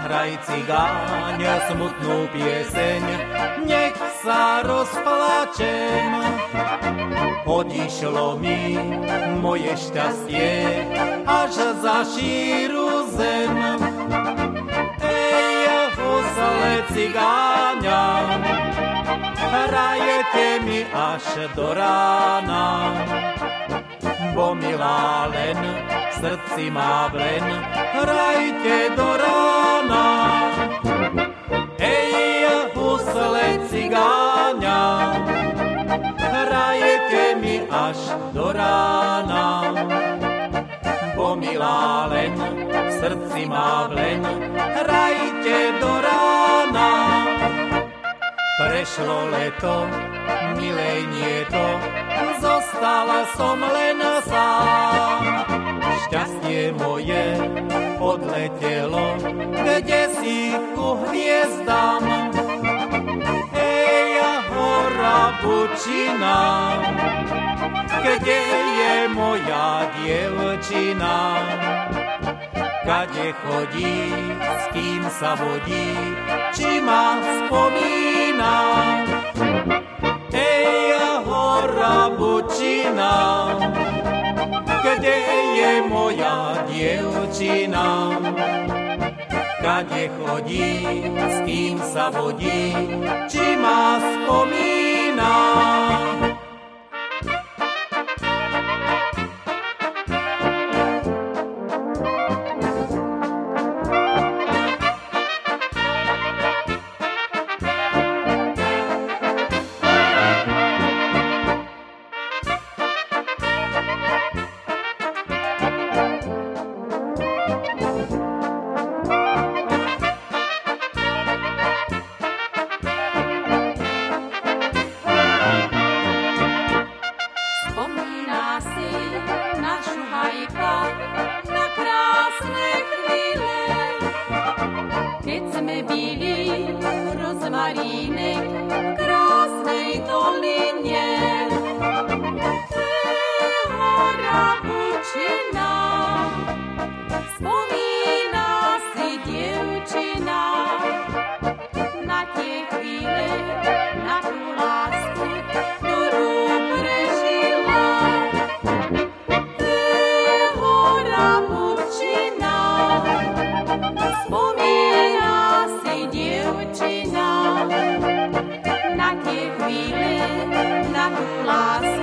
zahraj cigáň smutnú pieseň, nech sa rozplačem. Odišlo mi moje šťastie až za šíru zem. Ej, husle cigáňa, hrajete mi až do rána, bo milá len v srdci má blen, hrajte do rána. Ej, husle cigáňa, hrajete mi až do rána, bo milá len v srdci má blen, hrajte do rána. Prešlo leto, milej nie to, zostala som len sám. Šťastie moje odletelo, kde si ku hviezdám. Ej, hora Bučina, kde je moja dievčina? Kade chodí, s kým sa vodí, či ma spomína? Ej, hora Bučina, kde je moja dievčina? Kade chodí, s kým sa vodí, či ma spomína? Keď sme byli rozmarínek v krásnej doline. Hora Bučina, spomína si dievčina na tie chvíle, na tú lásku, ktorú prežila. Hora Bučina, spomína si dievčina na tie chvíle, na tú lásku.